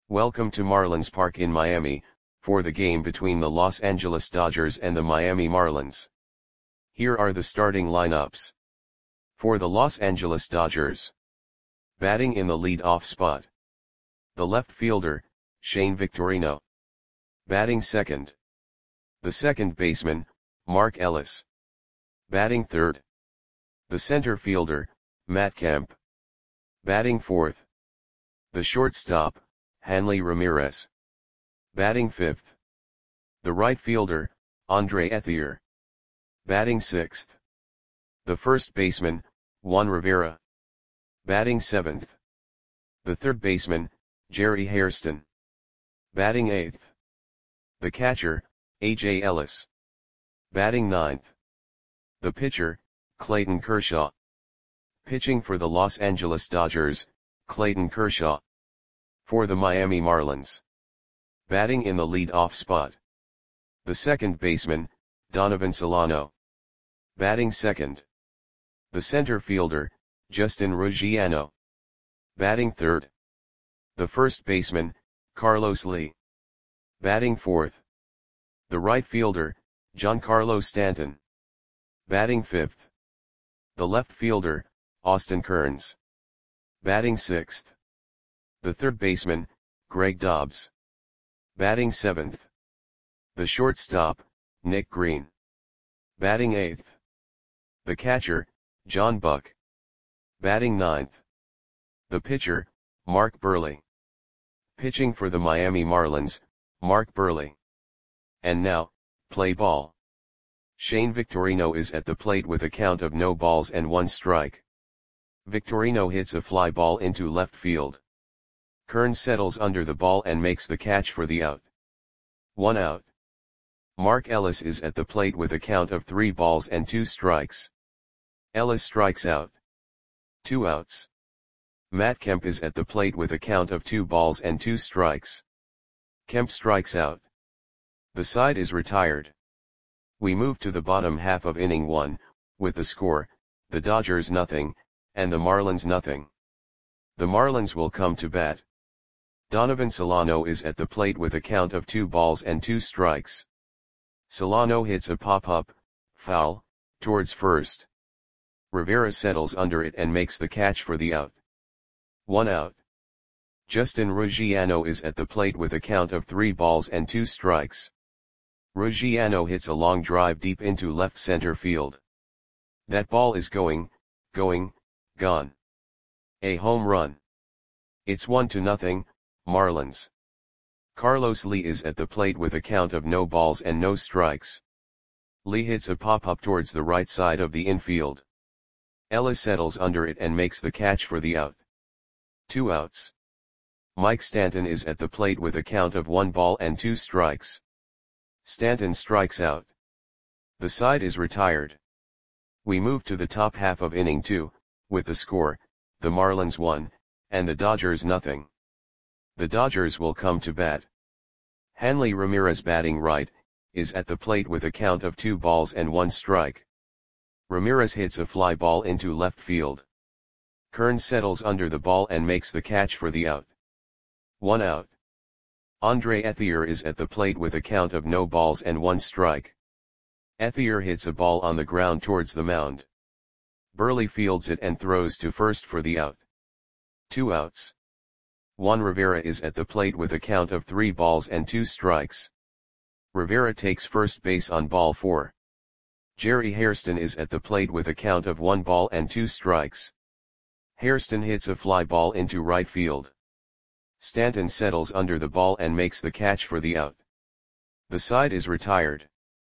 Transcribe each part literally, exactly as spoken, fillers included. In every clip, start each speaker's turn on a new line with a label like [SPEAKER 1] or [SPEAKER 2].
[SPEAKER 1] Welcome to Marlins Park in Miami, for the game between the Los Angeles Dodgers and the Miami Marlins. Here are the starting lineups. For the Los Angeles Dodgers. Batting in the lead-off spot. The left fielder, Shane Victorino. Batting second. The second baseman, Mark Ellis. Batting third. The center fielder, Matt Kemp. Batting fourth. The shortstop, Hanley Ramirez. Batting fifth. The right fielder, Andre Ethier. Batting sixth. The first baseman, Juan Rivera. Batting seventh. The third baseman, Jerry Hairston. Batting eighth. The catcher, A J Ellis. Batting ninth. The pitcher, Clayton Kershaw. Pitching for the Los Angeles Dodgers, Clayton Kershaw. For the Miami Marlins. Batting in the lead-off spot. The second baseman, Donovan Solano. Batting second. The center fielder, Justin Ruggiano. Batting third. The first baseman, Carlos Lee. Batting fourth. The right fielder, Giancarlo Stanton. Batting fifth. The left fielder, Austin Kearns. Batting sixth. The third baseman, Greg Dobbs. Batting seventh. The shortstop, Nick Green. Batting eighth. The catcher, John Buck. Batting ninth. The pitcher, Mark Buehrle. Pitching for the Miami Marlins, Mark Buehrle. And now, play ball. Shane Victorino is at the plate with a count of no balls and one strike. Victorino hits a fly ball into left field. Kearns settles under the ball and makes the catch for the out. One out. Mark Ellis is at the plate with a count of three balls and two strikes. Ellis strikes out. Two outs. Matt Kemp is at the plate with a count of two balls and two strikes. Kemp strikes out. The side is retired. We move to the bottom half of inning one, with the score, the Dodgers nothing, and the Marlins nothing. The Marlins will come to bat. Donovan Solano is at the plate with a count of two balls and two strikes. Solano hits a pop-up, foul, towards first. Rivera settles under it and makes the catch for the out. One out. Justin Ruggiano is at the plate with a count of three balls and two strikes. Ruggiano hits a long drive deep into left center field. That ball is going, going, gone. A home run. It's one to nothing, Marlins. Carlos Lee is at the plate with a count of no balls and no strikes. Lee hits a pop-up towards the right side of the infield. Ellis settles under it and makes the catch for the out. Two outs. Mike Stanton is at the plate with a count of one ball and two strikes. Stanton strikes out. The side is retired. We move to the top half of inning two, with the score, the Marlins one, and the Dodgers nothing. The Dodgers will come to bat. Hanley Ramirez batting right, is at the plate with a count of two balls and one strike. Ramirez hits a fly ball into left field. Kearns settles under the ball and makes the catch for the out. One out. Andre Ethier is at the plate with a count of no balls and one strike. Ethier hits a ball on the ground towards the mound. Buehrle fields it and throws to first for the out. Two outs. Juan Rivera is at the plate with a count of three balls and two strikes. Rivera takes first base on ball four. Jerry Hairston is at the plate with a count of one ball and two strikes. Hairston hits a fly ball into right field. Stanton settles under the ball and makes the catch for the out. The side is retired.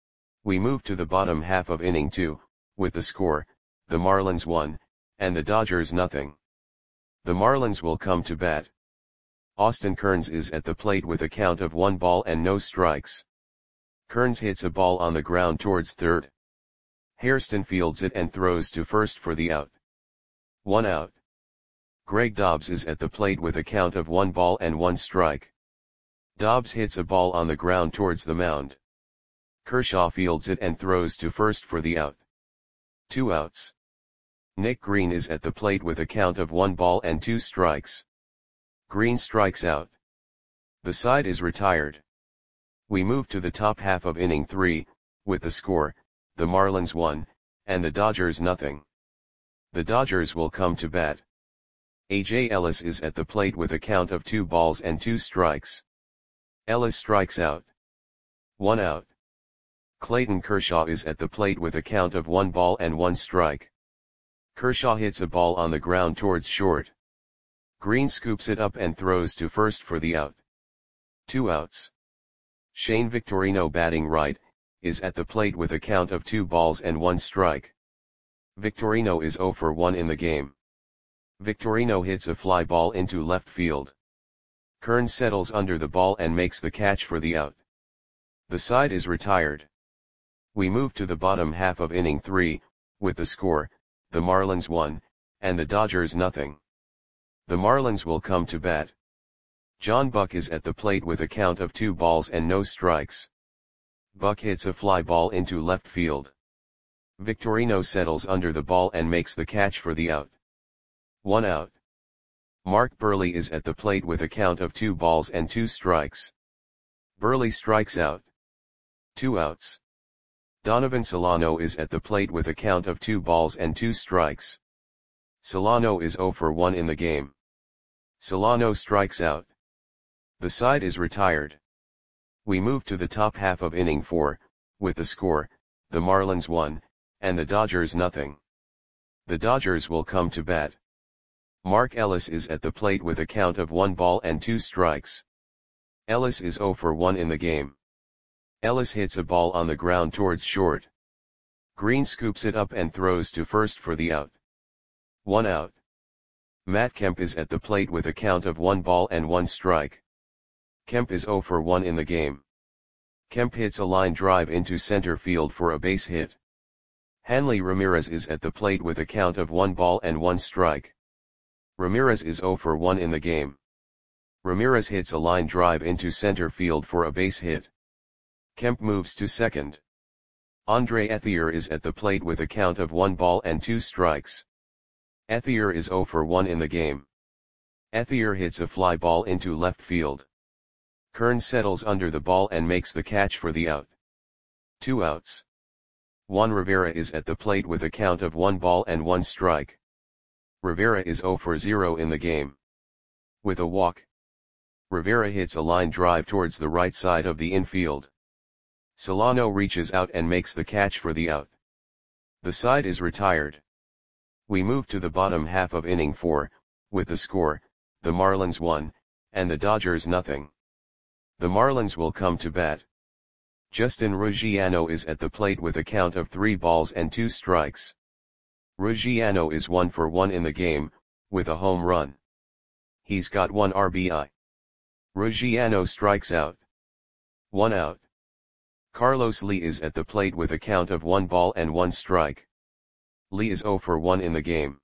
[SPEAKER 1] We move to the bottom half of inning two, with the score, the Marlins one, and the Dodgers nothing. The Marlins will come to bat. Austin Kearns is at the plate with a count of one ball and no strikes. Kearns hits a ball on the ground towards third. Hairston fields it and throws to first for the out. One out. Greg Dobbs is at the plate with a count of one ball and one strike. Dobbs hits a ball on the ground towards the mound. Kershaw fields it and throws to first for the out. Two outs. Nick Green is at the plate with a count of one ball and two strikes. Green strikes out. The side is retired. We move to the top half of inning three, with the score, the Marlins one, and the Dodgers nothing. The Dodgers will come to bat. A J Ellis is at the plate with a count of two balls and two strikes. Ellis strikes out. One out. Clayton Kershaw is at the plate with a count of one ball and one strike. Kershaw hits a ball on the ground towards short. Green scoops it up and throws to first for the out. Two outs. Shane Victorino, batting right, is at the plate with a count of two balls and one strike. Victorino is zero for one in the game. Victorino hits a fly ball into left field. Kearns settles under the ball and makes the catch for the out. The side is retired. We move to the bottom half of inning three, with the score, the Marlins one, and the Dodgers nothing. The Marlins will come to bat. John Buck is at the plate with a count of two balls and no strikes. Buck hits a fly ball into left field. Victorino settles under the ball and makes the catch for the out. One out. Mark Buehrle is at the plate with a count of two balls and two strikes. Buehrle strikes out. Two outs. Donovan Solano is at the plate with a count of two balls and two strikes. Solano is zero for one in the game. Solano strikes out. The side is retired. We move to the top half of inning four, with the score, the Marlins one, and the Dodgers nothing. The Dodgers will come to bat. Mark Ellis is at the plate with a count of one ball and two strikes. Ellis is zero for one in the game. Ellis hits a ball on the ground towards short. Green scoops it up and throws to first for the out. One out. Matt Kemp is at the plate with a count of one ball and one strike. Kemp is zero for one in the game. Kemp hits a line drive into center field for a base hit. Hanley Ramirez is at the plate with a count of one ball and one strike. Ramirez is zero for one in the game. Ramirez hits a line drive into center field for a base hit. Kemp moves to second. Andre Ethier is at the plate with a count of one ball and two strikes. Ethier is zero for one in the game. Ethier hits a fly ball into left field. Kearns settles under the ball and makes the catch for the out. Two outs. Juan Rivera is at the plate with a count of one ball and one strike. Rivera is zero for zero in the game. With a walk, Rivera hits a line drive towards the right side of the infield. Solano reaches out and makes the catch for the out. The side is retired. We move to the bottom half of inning four, with the score, the Marlins one, and the Dodgers nothing. The Marlins will come to bat. Justin Ruggiano is at the plate with a count of three balls and two strikes. Ruggiano is one for one in the game, with a home run. He's got one R B I. Ruggiano strikes out. One out. Carlos Lee is at the plate with a count of one ball and one strike. Lee is zero for one in the game.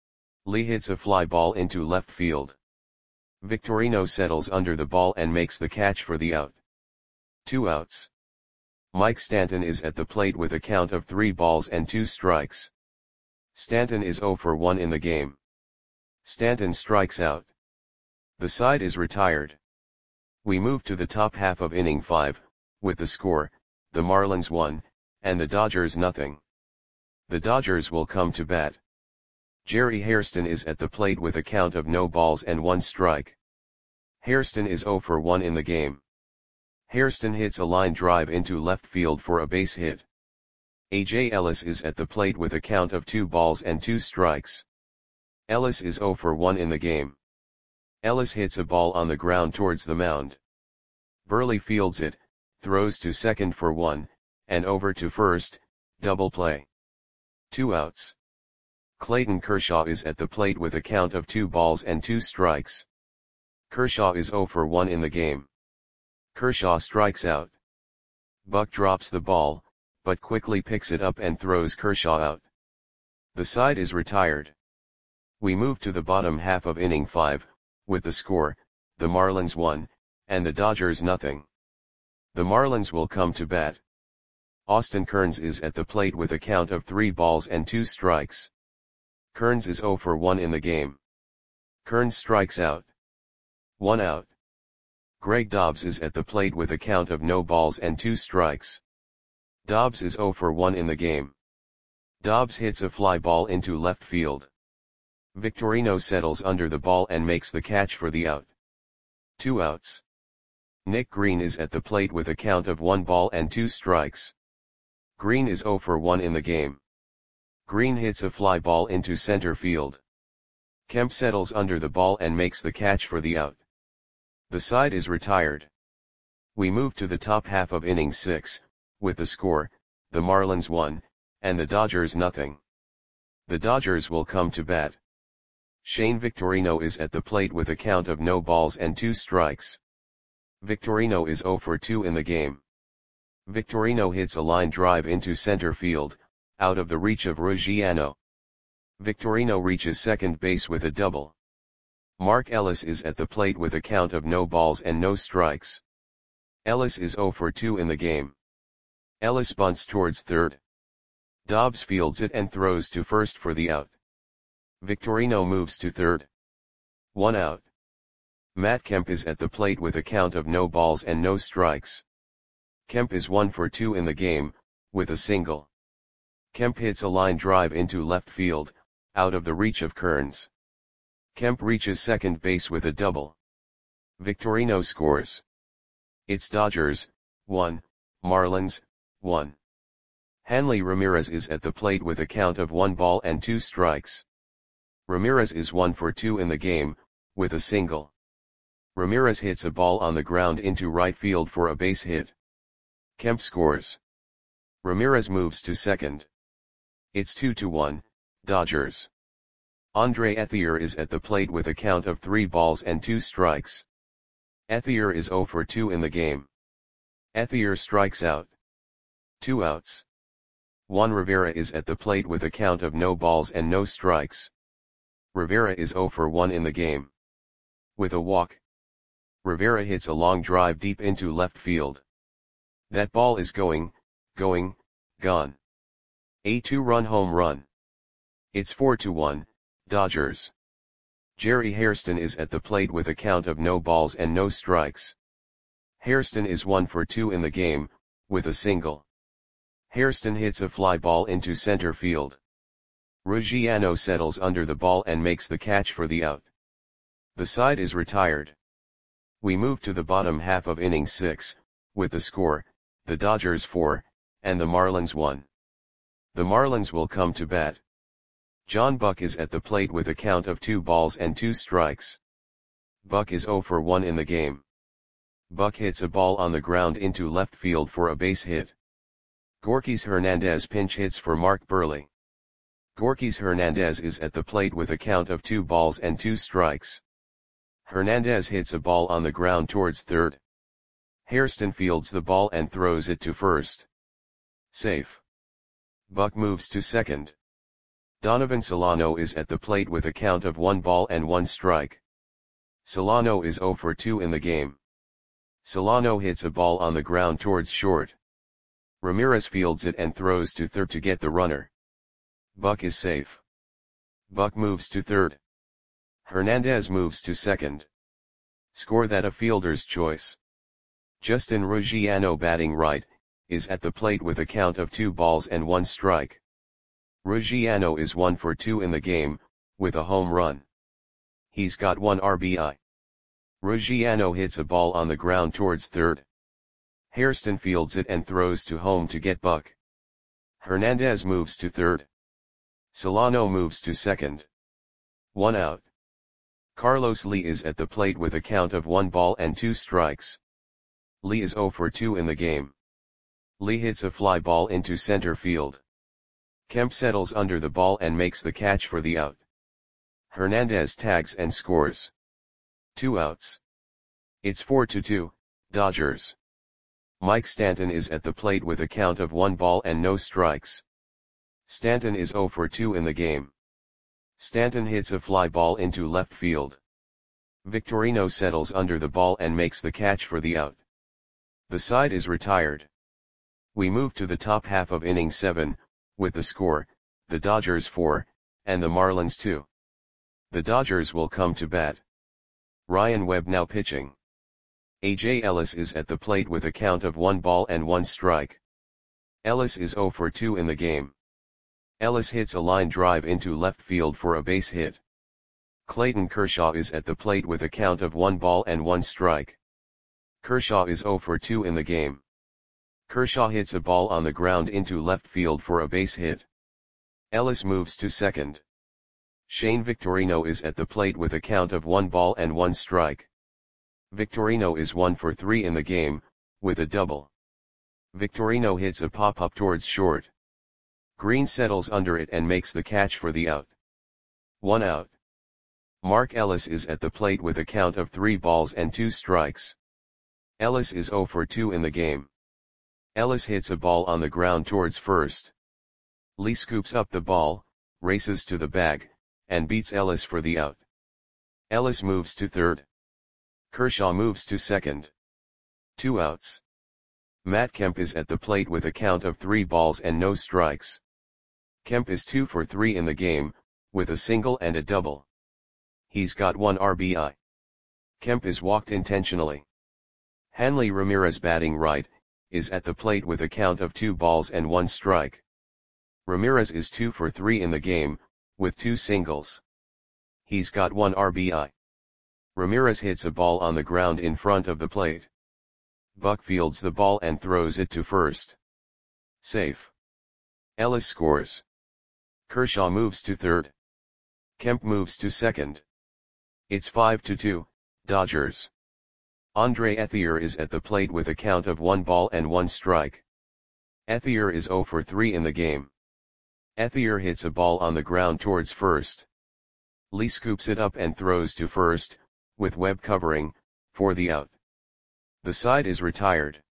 [SPEAKER 1] Lee hits a fly ball into left field. Victorino settles under the ball and makes the catch for the out. Two outs. Mike Stanton is at the plate with a count of three balls and two strikes. Stanton is zero for one in the game. Stanton strikes out. The side is retired. We move to the top half of inning five, with the score, the Marlins one, and the Dodgers nothing. The Dodgers will come to bat. Jerry Hairston is at the plate with a count of no balls and one strike. Hairston is zero for one in the game. Hairston hits a line drive into left field for a base hit. A J Ellis is at the plate with a count of two balls and two strikes. Ellis is zero for one in the game. Ellis hits a ball on the ground towards the mound. Buehrle fields it, throws to second for one, and over to first, double play. Two outs. Clayton Kershaw is at the plate with a count of two balls and two strikes. Kershaw is zero for one in the game. Kershaw strikes out. Buck drops the ball, but quickly picks it up and throws Kershaw out. The side is retired. We move to the bottom half of inning five, with the score, the Marlins one, and the Dodgers nothing. The Marlins will come to bat. Austin Kearns is at the plate with a count of three balls and two strikes. Kearns is zero for one in the game. Kearns strikes out. One out. Greg Dobbs is at the plate with a count of no balls and two strikes. Dobbs is zero for one in the game. Dobbs hits a fly ball into left field. Victorino settles under the ball and makes the catch for the out. Two outs. Nick Green is at the plate with a count of one ball and two strikes. Green is zero for one in the game. Green hits a fly ball into center field. Kemp settles under the ball and makes the catch for the out. The side is retired. We move to the top half of inning six, with the score, the Marlins one, and the Dodgers nothing. The Dodgers will come to bat. Shane Victorino is at the plate with a count of no balls and two strikes. Victorino is zero for two in the game. Victorino hits a line drive into center field, out of the reach of Ruggiano. Victorino reaches second base with a double. Mark Ellis is at the plate with a count of no balls and no strikes. Ellis is zero for two in the game. Ellis bunts towards third. Dobbs fields it and throws to first for the out. Victorino moves to third. One out. Matt Kemp is at the plate with a count of no balls and no strikes. Kemp is one for two in the game, with a single. Kemp hits a line drive into left field, out of the reach of Kearns. Kemp reaches second base with a double. Victorino scores. It's Dodgers, one, Marlins, one. Hanley Ramirez is at the plate with a count of one ball and two strikes. Ramirez is one for two in the game, with a single. Ramirez hits a ball on the ground into right field for a base hit. Kemp scores. Ramirez moves to second. It's two to one, Dodgers. Andre Ethier is at the plate with a count of three balls and two strikes. Ethier is zero for two in the game. Ethier strikes out. Two outs. Juan Rivera is at the plate with a count of no balls and no strikes. Rivera is zero for one in the game. With a walk. Rivera hits a long drive deep into left field. That ball is going, going, gone. A two-run home run. It's four to one, Dodgers. Jerry Hairston is at the plate with a count of no balls and no strikes. Hairston is one for two in the game, with a single. Hairston hits a fly ball into center field. Ruggiano settles under the ball and makes the catch for the out. The side is retired. We move to the bottom half of inning six, with the score, the Dodgers four, and the Marlins one. The Marlins will come to bat. John Buck is at the plate with a count of two balls and two strikes. Buck is zero for one in the game. Buck hits a ball on the ground into left field for a base hit. Gorkys Hernandez pinch hits for Mark Burley. Gorkys Hernandez is at the plate with a count of two balls and two strikes. Hernandez hits a ball on the ground towards third. Hairston fields the ball and throws it to first. Safe. Buck moves to second. Donovan Solano is at the plate with a count of one ball and one strike. Solano is zero for two in the game. Solano hits a ball on the ground towards short. Ramirez fields it and throws to third to get the runner. Buck is safe. Buck moves to third. Hernandez moves to second. Score that a fielder's choice. Justin Ruggiano, batting right, is at the plate with a count of two balls and one strike. Ruggiano is one for two in the game, with a home run. He's got one R B I. Ruggiano hits a ball on the ground towards third. Hairston fields it and throws to home to get Buck. Hernandez moves to third. Solano moves to second. One out. Carlos Lee is at the plate with a count of one ball and two strikes. Lee is zero for two in the game. Lee hits a fly ball into center field. Kemp settles under the ball and makes the catch for the out. Hernandez tags and scores. Two outs. It's four to two, Dodgers. Mike Stanton is at the plate with a count of one ball and no strikes. Stanton is zero for two in the game. Stanton hits a fly ball into left field. Victorino settles under the ball and makes the catch for the out. The side is retired. We move to the top half of inning seven, with the score, the Dodgers four, and the Marlins two. The Dodgers will come to bat. Ryan Webb now pitching. A J Ellis is at the plate with a count of one ball and one strike. Ellis is zero for two in the game. Ellis hits a line drive into left field for a base hit. Clayton Kershaw is at the plate with a count of one ball and one strike. Kershaw is zero for two in the game. Kershaw hits a ball on the ground into left field for a base hit. Ellis moves to second. Shane Victorino is at the plate with a count of one ball and one strike. Victorino is one for three in the game, with a double. Victorino hits a pop-up towards short. Green settles under it and makes the catch for the out. One out. Mark Ellis is at the plate with a count of three balls and two strikes. Ellis is zero for two in the game. Ellis hits a ball on the ground towards first. Lee scoops up the ball, races to the bag, and beats Ellis for the out. Ellis moves to third. Kershaw moves to second. Two outs. Matt Kemp is at the plate with a count of three balls and no strikes. Kemp is two for three in the game, with a single and a double. He's got one R B I. Kemp is walked intentionally. Hanley Ramirez, batting right, is at the plate with a count of two balls and one strike. Ramirez is two for three in the game, with two singles. He's got one R B I. Ramirez hits a ball on the ground in front of the plate. Buck fields the ball and throws it to first. Safe. Ellis scores. Kershaw moves to third. Kemp moves to second. It's five to two, Dodgers. Andre Ethier is at the plate with a count of one ball and one strike. Ethier is zero for three in the game. Ethier hits a ball on the ground towards first. Lee scoops it up and throws to first, with Webb covering, for the out. The side is retired.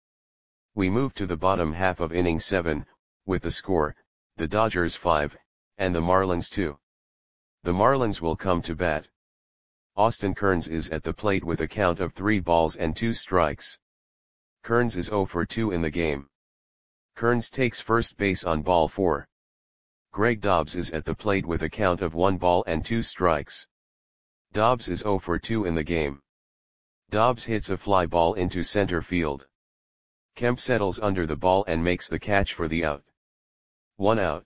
[SPEAKER 1] We move to the bottom half of inning seven, with the score, the Dodgers five, and the Marlins two. The Marlins will come to bat. Austin Kearns is at the plate with a count of three balls and two strikes. Kearns is zero for two in the game. Kearns takes first base on ball four. Greg Dobbs is at the plate with a count of one ball and two strikes. Dobbs is zero for two in the game. Dobbs hits a fly ball into center field. Kemp settles under the ball and makes the catch for the out. One out.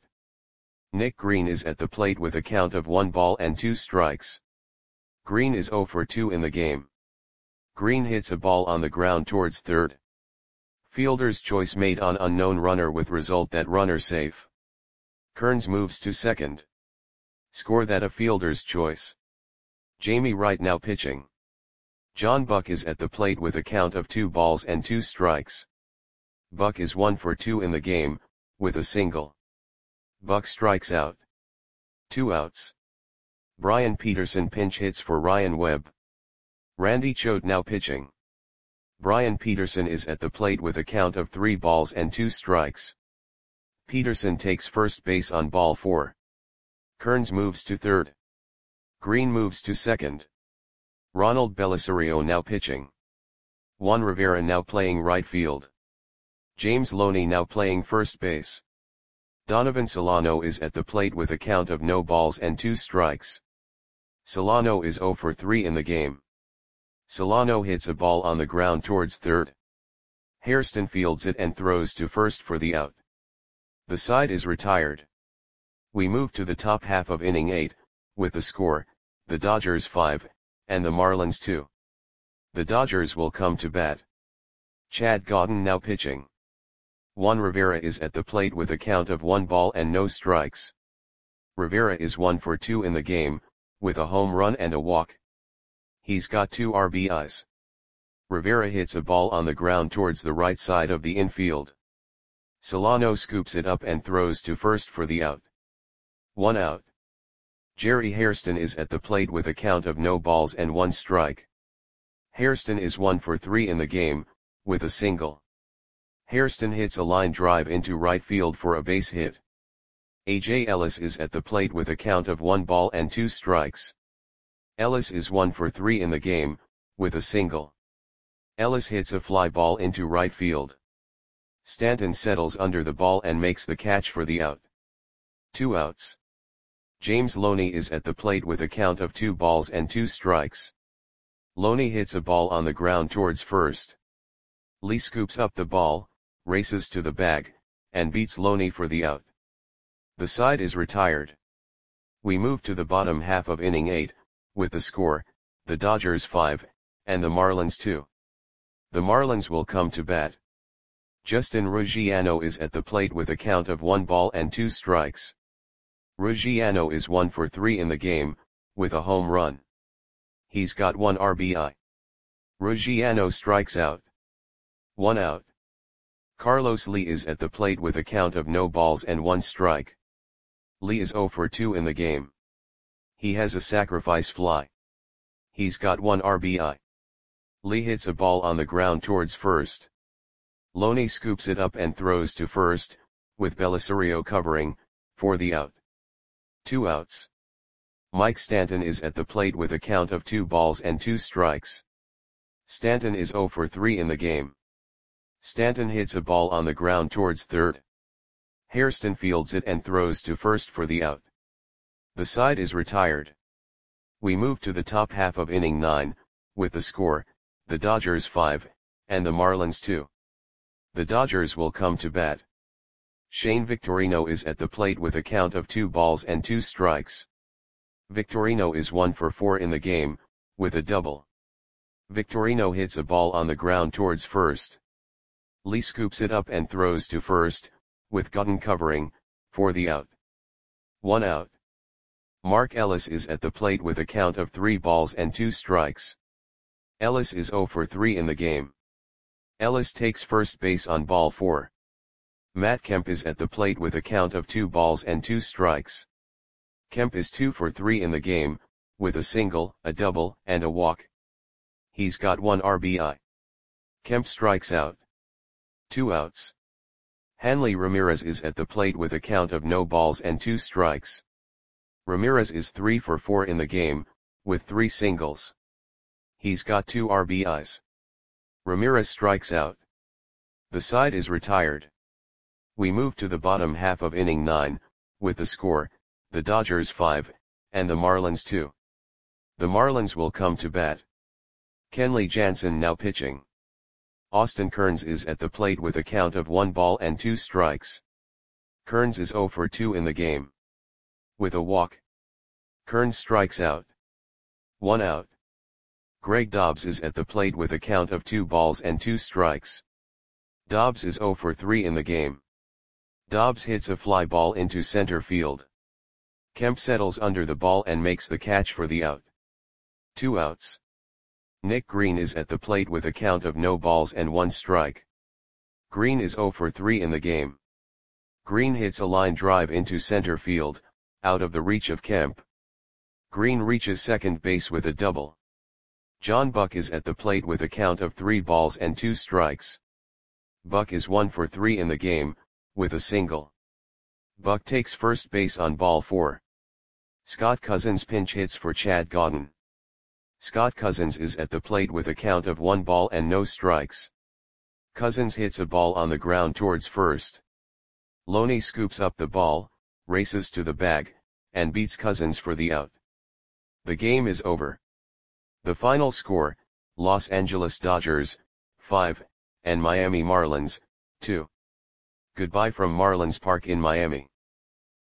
[SPEAKER 1] Nick Green is at the plate with a count of one ball and two strikes. Green is zero for two in the game. Green hits a ball on the ground towards third. Fielder's choice made on unknown runner with result that runner safe. Kearns moves to second. Score that a fielder's choice. Jamie Wright now pitching. John Buck is at the plate with a count of two balls and two strikes. Buck is one for two in the game, with a single. Buck strikes out. Two outs. Brian Peterson pinch hits for Ryan Webb. Randy Choate now pitching. Brian Peterson is at the plate with a count of three balls and two strikes. Peterson takes first base on ball four. Kearns moves to third. Green moves to second. Ronald Belisario now pitching. Juan Rivera now playing right field. James Loney now playing first base. Donovan Solano is at the plate with a count of no balls and two strikes. Solano is zero for three in the game. Solano hits a ball on the ground towards third. Hairston fields it and throws to first for the out. The side is retired. We move to the top half of inning eight, with the score, the Dodgers five, and the Marlins two. The Dodgers will come to bat. Chad Godden now pitching. Juan Rivera is at the plate with a count of one ball and no strikes. Rivera is one for two in the game, with a home run and a walk. He's got two R B Is. Rivera hits a ball on the ground towards the right side of the infield. Solano scoops it up and throws to first for the out. One out. Jerry Hairston is at the plate with a count of no balls and one strike. Hairston is one for three in the game, with a single. Hairston hits a line drive into right field for a base hit. A J Ellis is at the plate with a count of one ball and two strikes. Ellis is one for three in the game, with a single. Ellis hits a fly ball into right field. Stanton settles under the ball and makes the catch for the out. Two outs. James Loney is at the plate with a count of two balls and two strikes. Loney hits a ball on the ground towards first. Lee scoops up the ball, races to the bag, and beats Loney for the out. The side is retired. We move to the bottom half of inning eight, with the score, the Dodgers five, and the Marlins two. The Marlins will come to bat. Justin Ruggiano is at the plate with a count of one ball and two strikes. Ruggiano is one for three in the game, with a home run. He's got one R B I. Ruggiano strikes out. One out. Carlos Lee is at the plate with a count of no balls and one strike. Lee is zero for two in the game. He has a sacrifice fly. He's got one R B I. Lee hits a ball on the ground towards first. Loney scoops it up and throws to first, with Belisario covering, for the out. Two outs. Mike Stanton is at the plate with a count of two balls and two strikes. Stanton is zero for three in the game. Stanton hits a ball on the ground towards third. Hairston fields it and throws to first for the out. The side is retired. We move to the top half of inning nine, with the score, the Dodgers five, and the Marlins two. The Dodgers will come to bat. Shane Victorino is at the plate with a count of two balls and two strikes. Victorino is one for four in the game, with a double. Victorino hits a ball on the ground towards first. Lee scoops it up and throws to first, with Gutton covering, for the out. One out. Mark Ellis is at the plate with a count of three balls and two strikes. Ellis is zero for three in the game. Ellis takes first base on ball four. Matt Kemp is at the plate with a count of two balls and two strikes. Kemp is two for three in the game, with a single, a double, and a walk. He's got one R B I. Kemp strikes out. Two outs. Hanley Ramirez is at the plate with a count of no balls and two strikes. Ramirez is three for four in the game, with three singles. He's got two R B Is. Ramirez strikes out. The side is retired. We move to the bottom half of inning nine, with the score, the Dodgers five, and the Marlins two. The Marlins will come to bat. Kenley Jansen now pitching. Austin Kearns is at the plate with a count of one ball and two strikes. Kearns is zero for two in the game. With a walk. Kearns strikes out. One out. Greg Dobbs is at the plate with a count of two balls and two strikes. Dobbs is zero for three in the game. Dobbs hits a fly ball into center field. Kemp settles under the ball and makes the catch for the out. Two outs. Nick Green is at the plate with a count of no balls and one strike. Green is zero for three in the game. Green hits a line drive into center field, out of the reach of Kemp. Green reaches second base with a double. John Buck is at the plate with a count of three balls and two strikes. Buck is one for three in the game, with a single. Buck takes first base on ball four. Scott Cousins pinch hits for Chad Godden. Scott Cousins is at the plate with a count of one ball and no strikes. Cousins hits a ball on the ground towards first. Loney scoops up the ball, races to the bag, and beats Cousins for the out. The game is over. The final score, Los Angeles Dodgers, five, and Miami Marlins, two. Goodbye from Marlins Park in Miami.